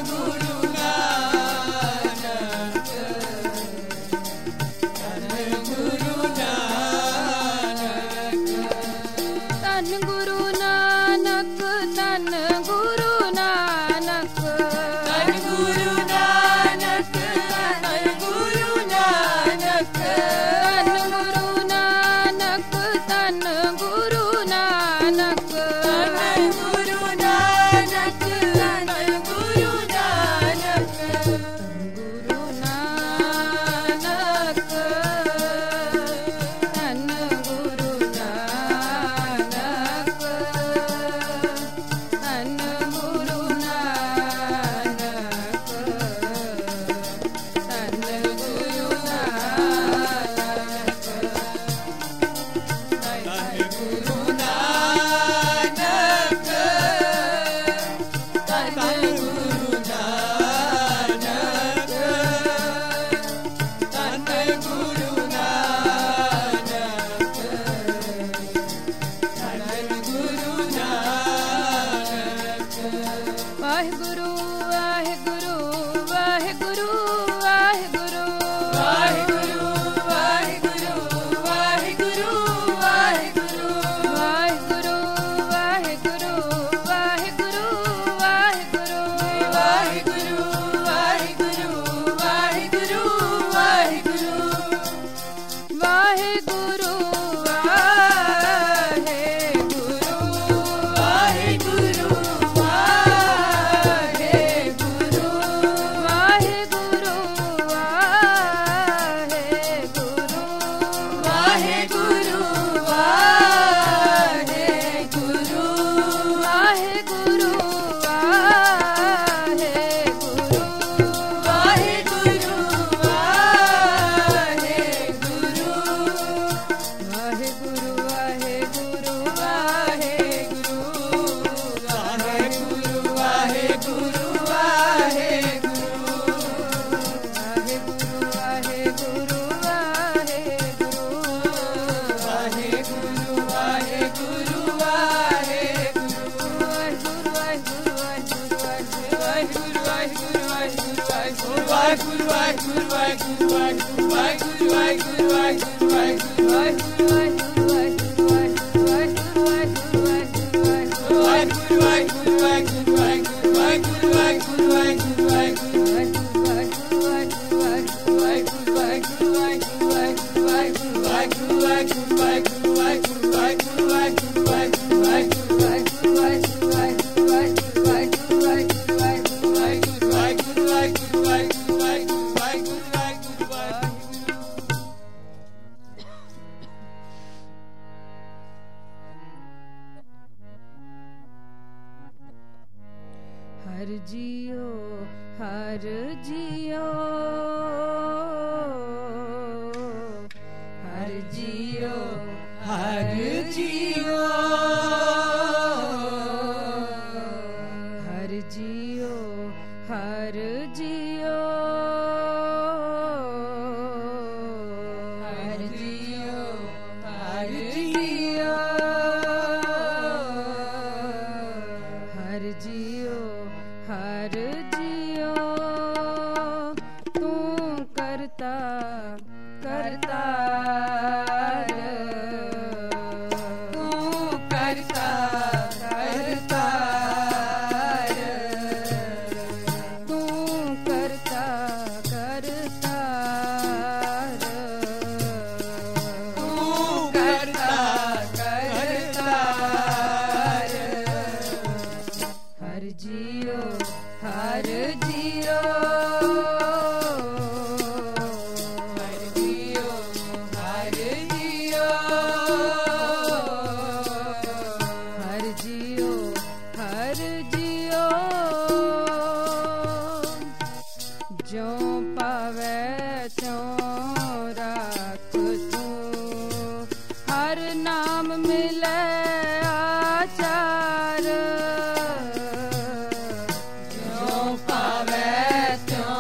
पावे त्यों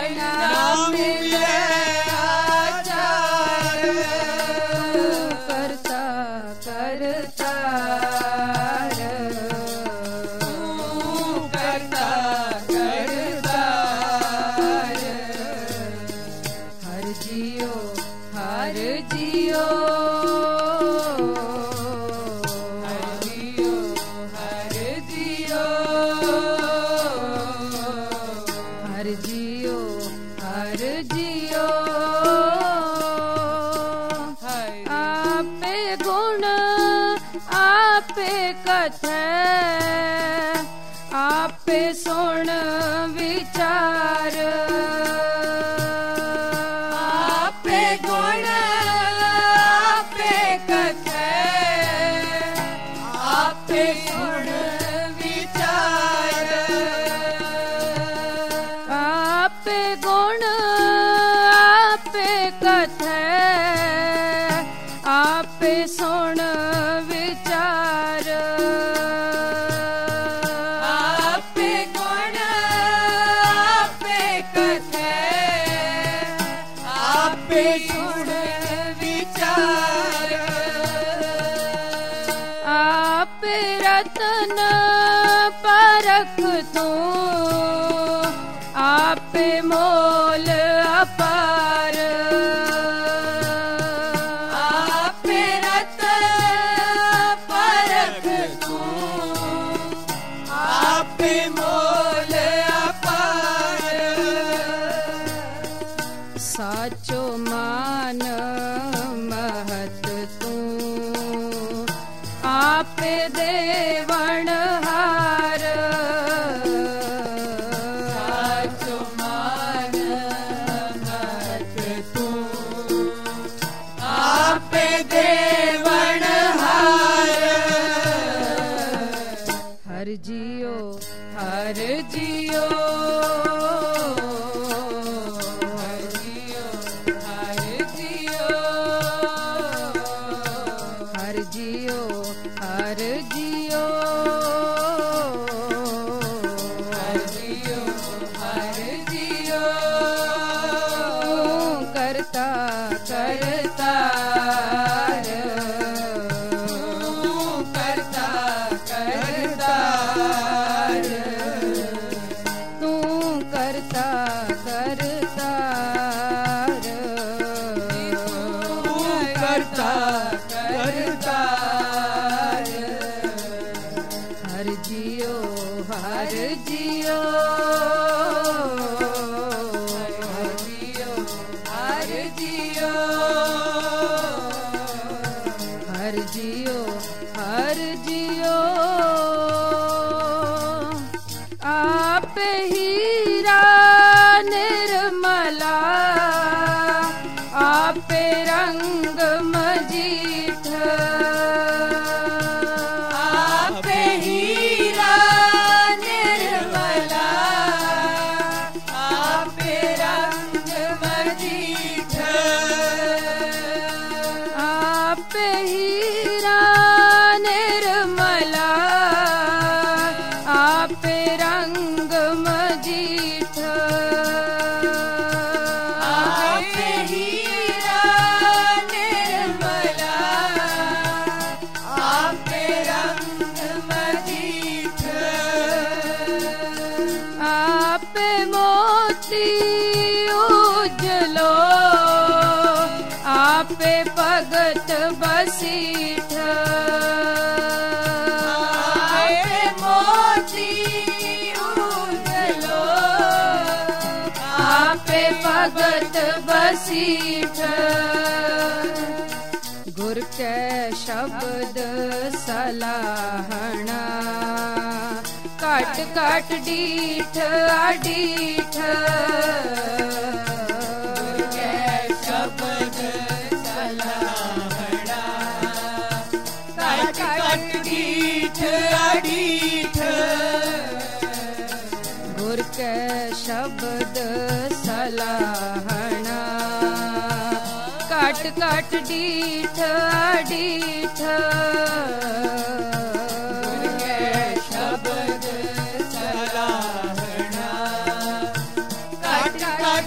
नाम मिले आचार करता करता करता करता हर जियो हर जियो हर जियो हर जियो हर जियो आपे गुण आपे कथे आपे सुन विचार आपे गुण आपे कथे आपे गुण विचार आपे गुण आपे कथे आपे सुन विचार आपे गुण आपे कथे आपे गुण विचार आपे रतन परख तू आपे मोल अपार आपे रतन परख तू आपे मोल अपार साचो मान महत तू आपे देवण हार साचो मान महत तू आपे देवण हार हर जियो हर जियो हर जियो हर जियो हर जियो हर जियो हर जियो हर जियो करता करता करता करता तू करता करता करता करता हर जियो हर जियो हर जियो हर जियो हर जियो हर जियो आप हीरा निर्मला आप रंग मजीठ आपे हीरा निर्मला आपे रंग मजीठ आप हीरा निर्मला आप रंग मजीठ आपे हीरा निर्मला आपे रंग मजीठ आप मोती उजलो आप भगत बसीठ आपे मोती उजलो आपे भगत बसीठ गुर के शब्द सलाहना काट काट डीठ आडीठ के शब्द सलाहड़ा काट काट डीठ अडीठ गुर के शब्द सलाहना काट काट डीठ आडीठ के शब्द सलाहड़ा काट काट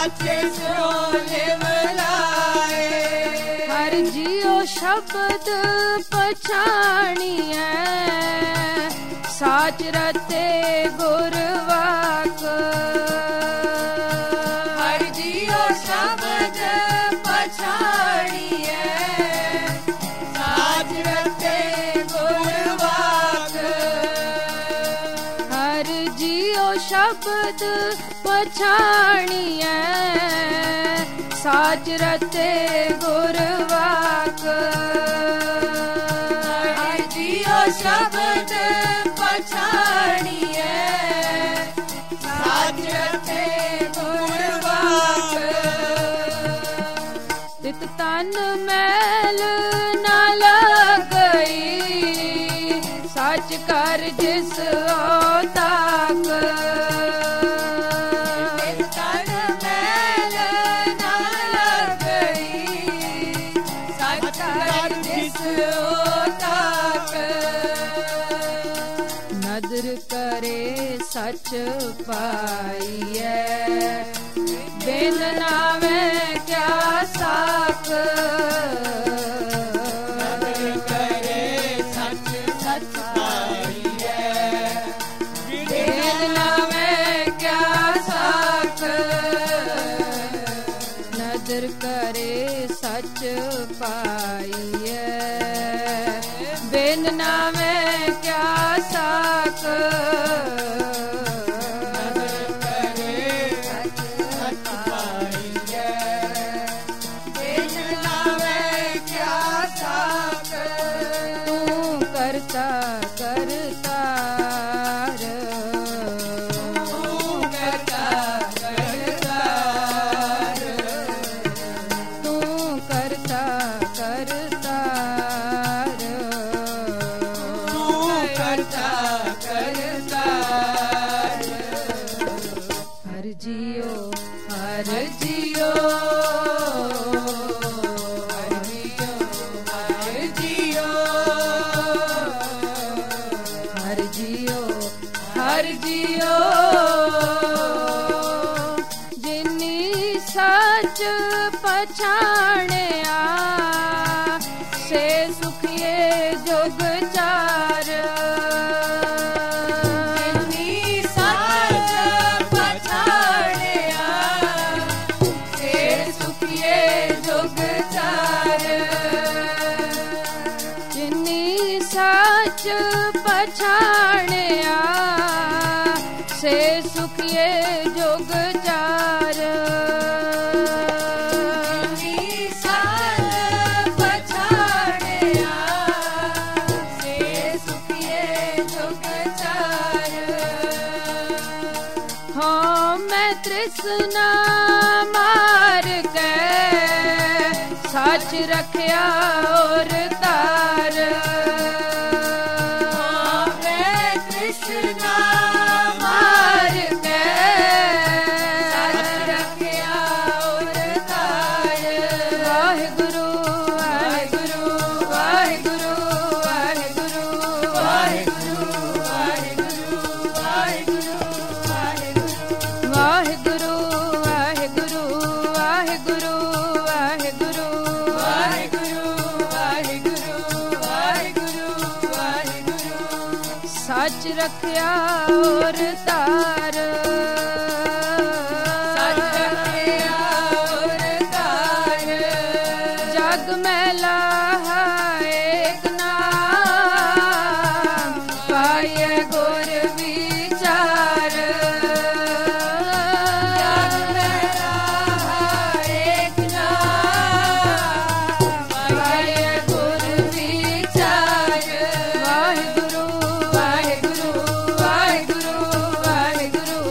ਸਾਚੇ ਸੋਲੇ ਮਲਾਏ। ਹਰ ਜੀਉ ਸ਼ਬਦ ਪਛਾਣੀਐ ਸਾਚ ਰਤੇ ਗੁਰ ਵਾਕ। ਹਰ ਜੀਉ ਸ਼ਬਦ ਪਛਾਣੀਐ ਸਾਚ ਰਤੇ ਗੁਰ ਵਾਕ। ਹਰ ਜੀਉ ਸ਼ਬਦ ਪਛਾਣੀਐ ਸਾਚ ਰਤੇ ਗੁਰ ਵਾਕ। ਹਰ ਜੀਉ ਸ਼ਬਦ ਪਛਾਣੀਐ ਸਾਚ ਰਤੇ ਗੁਰ ਵਾਕ। ਤਿਤ ਤਨ ਮੈਲ ਨਾ ਲੱਗਈ ਸੱਚ ਕਰ ਜਿਸ ਤਾਕ। ਨਦਰ ਕਰੇ ਸੱਚ ਪਾਈਐ ਬਿਨ ਨਾਵੇਂ ਕਿਆ ਸਾਕ। ਨਦਰ ਕਰੇ ਸੱਚ ਸੱਚ ਪਾਈਐ ਬਿਨ ਨਾਵੇਂ ਕਿਆ ਸਾਕ। ਨਦਰ ਕਰੇ ਸੱਚ ਪਾਈਐ ਬਿਨ ਨਾਵੇਂ ਕਿਆ ਸਾਕ। ਨਦਰ ਕਰੇ ਸੱਚ ਸੱਚ ਪਾਈਐ ਬਿਨ ਨਾਵੇਂ ਕਿਆ ਸਾਕ। ਤੂੰ ਕਰਤਾ ਕਰਤਾਰ ਤੂੰ ਕਰਤਾ ਕਰਤਾਰ ਤੂੰ ਕਰਤਾ ਕਰਤਾਰ ਤੂੰ ਕਰਤਾ ਕਰਤਾਰ। ਹਰ ਜੀਉ ਹਰ ਹਰ ਜੀਓ ਹਰ ਜੀਓ ਹਰ ਜੀਓ ਹਰ ਜੀਉ ਹਰ ਜੀਉ ਜਿਨੀ ਸੱਚ ਪਛਾਣਿਆ ਸੇ ਸੁਖੀਏ ਜੁਗ ਚਾਰ। ਜਿਨੀ ਸੱਚ ਪਛਾਣਿਆ ਸੇ ਸੁਖੀਏ ਜੁਗ ਚਾਰ। ਜਿਨੀ ਸੱਚ ਪਛਾਣਿਆ ਸੇ ਸੁਖੀਏ ਜੁਗ ਚਾਰ। ਜਿਨੀ ਸੱਚ ਪਛਾਣਿਆ ਸੇ ਸੁਖੀਏ ਜੁਗ ਚਾਰ। ਹਾਂ ਮੈਂ ਤ੍ਰਿਸ਼ਨਾ ਮਾਰ ਕੇ ਸੱਚ ਰੱਖਿਆ ਔਰ ਤਾਰ। ਮੈਂ ਤ੍ਰਿਸ਼ਨਾ ਮਾਰ ਕੇ ਸੱਚ ਰੱਖਿਆ ਔਰ ਤਾਰ। ਵਾਹਿਗੁਰੂ ਵਾਹਿਗੁਰੂ ਵਾਹਿਗੁਰੂ ਵਾਹਿਗੁਰੂ ਵਾਹਿਗੁਰੂ ਵਾਹਿਗੁਰੂ ਵਾਹਿਗੁਰੂ ਵਾਹਿਗੁਰੂ ਵਾਹਿਗੁਰੂ ਵਾਹਿਗੁਰੂ ਵਾਹਿਗੁਰੂ ਵਾਹਿਗੁਰੂ ਵਾਹਿਗੁਰੂ ਵਾਹਿਗੁਰੂ ਵਾਹਿਗੁਰੂ। ਸੱਚ ਰੱਖਿਆ ਔਰ ਤਾਰ। ਸੱਚ ਰੱਖਿਆ ਔਰ ਤਾਰ। ਜਗ ਮੈਲਾ ਏਕ ਨਾਮ ਪਾਏ ਗੁਰ ਵਿਚਾਰ। ਜਗ ਮੈਲਾ ਏਕ ਨਾਮ ਪਾਏ ਗੁਰ ਵਿਚਾਰ। ਵਾਹਿਗੁਰੂ ਵਾਹਿਗੁਰੂ ਵਾਹਿਗੁਰੂ ਵਾਹਿਗੁਰੂ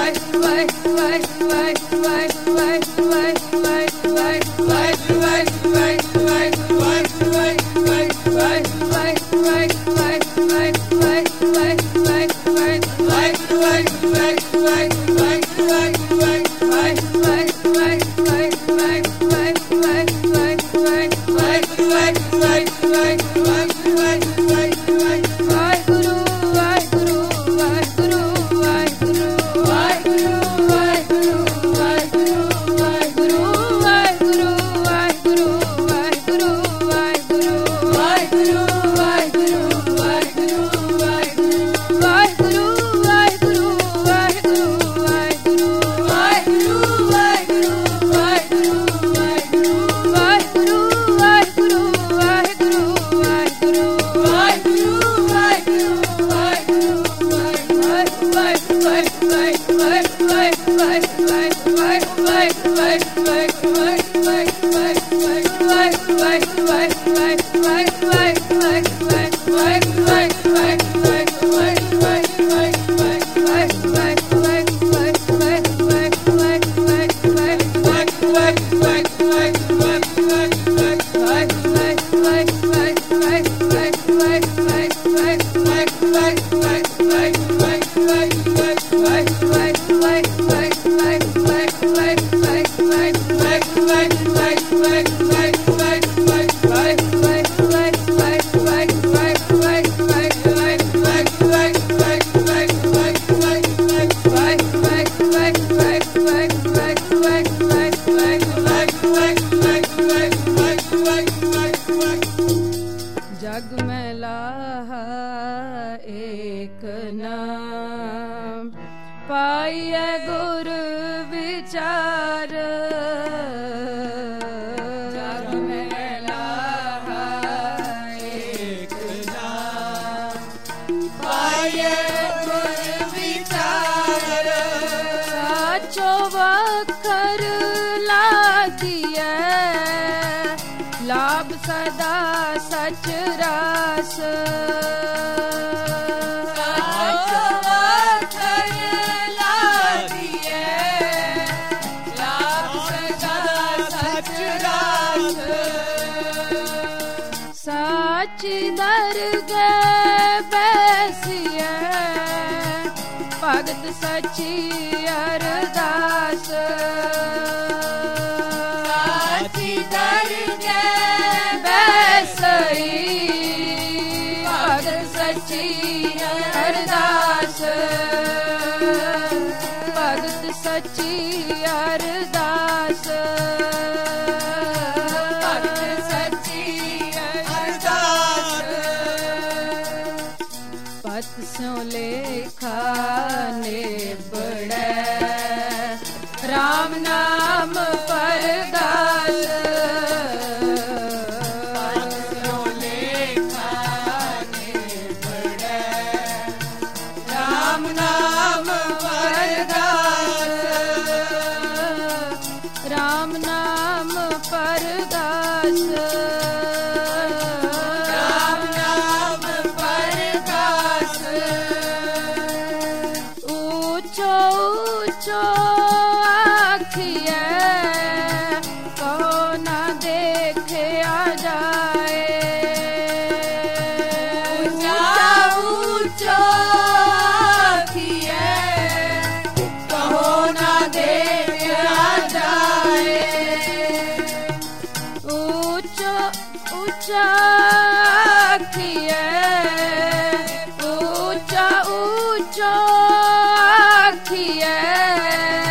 ऊंचा ऊंचा आखिए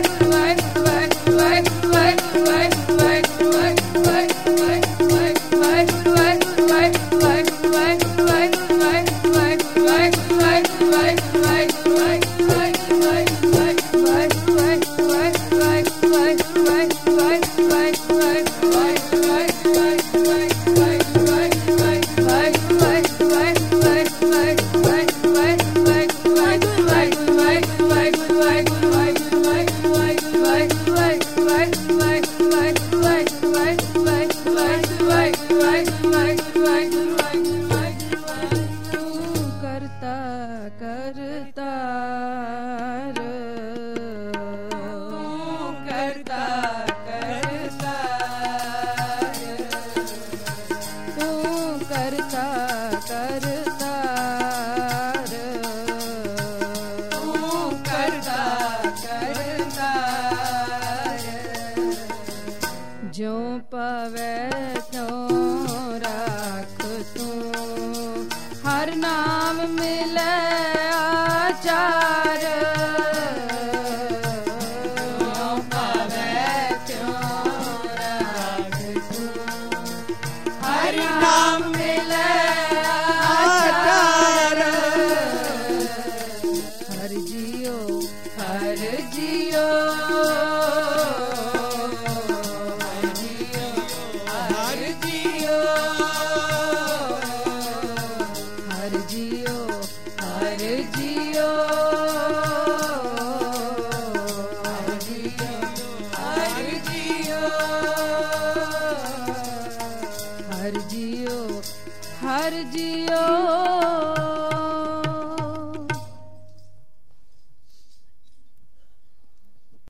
जियो हर जियो हर जियो हर जियो हर जियो हर जियो हर जियो हर जियो